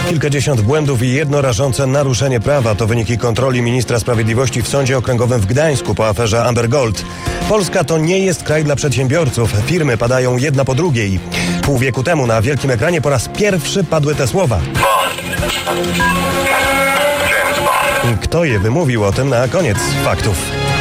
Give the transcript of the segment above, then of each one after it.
Kilkadziesiąt błędów i jedno rażące naruszenie prawa to wyniki kontroli ministra sprawiedliwości w Sądzie Okręgowym w Gdańsku po aferze Amber Gold. Polska to nie jest kraj dla przedsiębiorców. Firmy padają jedna po drugiej. Pół wieku temu na wielkim ekranie po raz pierwszy padły te słowa. Kto je wymówił, o tym na koniec faktów.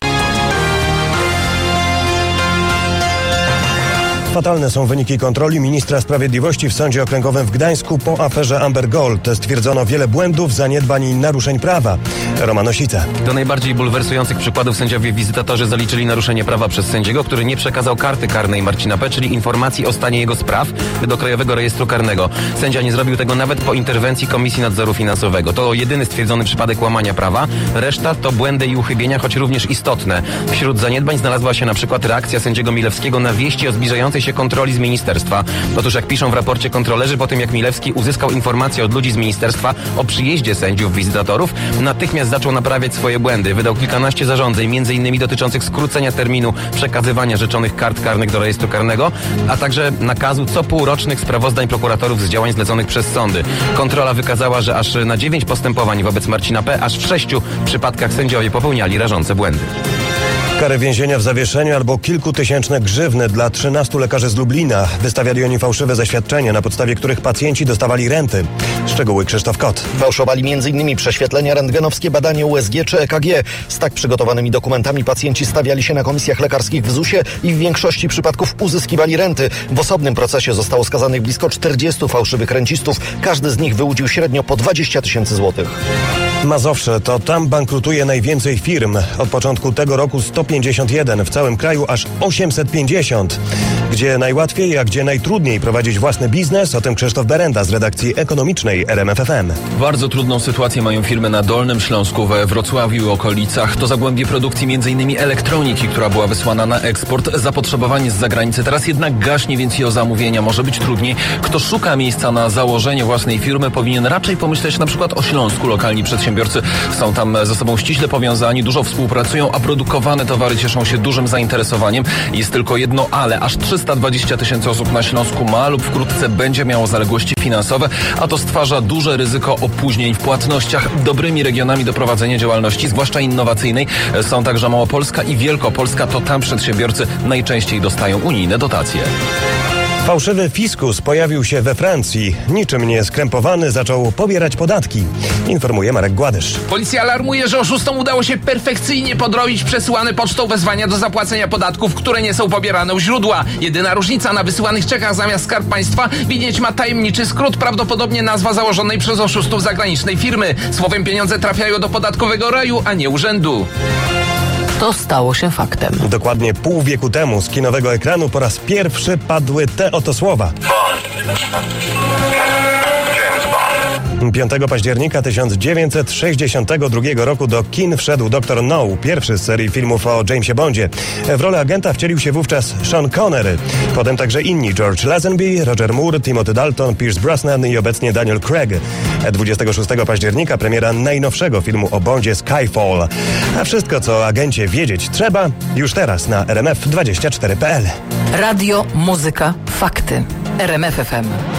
Fatalne są wyniki kontroli ministra sprawiedliwości w Sądzie Okręgowym w Gdańsku po aferze Amber Gold. Stwierdzono wiele błędów, zaniedbań i naruszeń prawa. Roman Osica. Do najbardziej bulwersujących przykładów sędziowie wizytatorzy zaliczyli naruszenie prawa przez sędziego, który nie przekazał karty karnej Marcina P., czyli informacji o stanie jego spraw do Krajowego Rejestru Karnego. Sędzia nie zrobił tego nawet po interwencji Komisji Nadzoru Finansowego. To jedyny stwierdzony przypadek łamania prawa. Reszta to błędy i uchybienia, choć również istotne. Wśród zaniedbań znalazła się na przykład reakcja sędziego Milewskiego na wieści o zbliżającej się kontroli z ministerstwa. Otóż jak piszą w raporcie kontrolerzy, po tym jak Milewski uzyskał informację od ludzi z ministerstwa o przyjeździe sędziów wizytatorów, natychmiast zaczął naprawiać swoje błędy. Wydał kilkanaście zarządzeń, m.in. dotyczących skrócenia terminu przekazywania rzeczonych kart karnych do rejestru karnego, a także nakazu co półrocznych sprawozdań prokuratorów z działań zleconych przez sądy. Kontrola wykazała, że aż na 9 postępowań wobec Marcina P., aż w 6 przypadkach sędziowie popełniali rażące błędy. Kary więzienia w zawieszeniu albo kilkutysięczne grzywny dla 13 lekarzy z Lublina. Wystawiali oni fałszywe zaświadczenia, na podstawie których pacjenci dostawali renty. Szczegóły Krzysztof Kot. Fałszowali m.in. prześwietlenia rentgenowskie, badanie USG czy EKG. Z tak przygotowanymi dokumentami pacjenci stawiali się na komisjach lekarskich w ZUS-ie i w większości przypadków uzyskiwali renty. W osobnym procesie zostało skazanych blisko 40 fałszywych rencistów. Każdy z nich wyłudził średnio po 20 000 złotych. Mazowsze to tam bankrutuje najwięcej firm. Od początku tego roku 151, w całym kraju aż 850. Gdzie najłatwiej, a gdzie najtrudniej prowadzić własny biznes? O tym Krzysztof Berenda z redakcji ekonomicznej RMF FM. Bardzo trudną sytuację mają firmy na Dolnym Śląsku, we Wrocławiu i okolicach. To zagłębie produkcji m.in. elektroniki, która była wysłana na eksport. Zapotrzebowanie z zagranicy teraz jednak gaśnie, więc i o zamówienia może być trudniej. Kto szuka miejsca na założenie własnej firmy, powinien raczej pomyśleć na przykład o Śląsku. Lokalni przedsiębiorcy są tam ze sobą ściśle powiązani, dużo współpracują, a produkowane towary cieszą się dużym zainteresowaniem. Jest tylko jedno ale. Aż 320 000 osób na Śląsku ma lub wkrótce będzie miało zaległości finansowe, a to stwarza duże ryzyko opóźnień w płatnościach. Dobrymi regionami do prowadzenia działalności, zwłaszcza innowacyjnej, są także Małopolska i Wielkopolska. To tam przedsiębiorcy najczęściej dostają unijne dotacje. Fałszywy fiskus pojawił się we Francji. Niczym nie skrępowany zaczął pobierać podatki. Informuje Marek Gładysz. Policja alarmuje, że oszustom udało się perfekcyjnie podrobić przesyłane pocztą wezwania do zapłacenia podatków, które nie są pobierane u źródła. Jedyna różnica: na wysyłanych czekach zamiast Skarb Państwa widnieć ma tajemniczy skrót, prawdopodobnie nazwa założonej przez oszustów zagranicznej firmy. Słowem, pieniądze trafiają do podatkowego raju, a nie urzędu. To stało się faktem. Dokładnie pół wieku temu z kinowego ekranu po raz pierwszy padły te oto słowa. 5 października 1962 roku do kin wszedł Dr. No, pierwszy z serii filmów o Jamesie Bondzie. W rolę agenta wcielił się wówczas Sean Connery. Potem także inni: George Lazenby, Roger Moore, Timothy Dalton, Pierce Brosnan i obecnie Daniel Craig. 26 października premiera najnowszego filmu o Bondzie, Skyfall. A wszystko, co o agencie wiedzieć trzeba, już teraz na RMF24.pl. Radio, muzyka, fakty. RMF FM.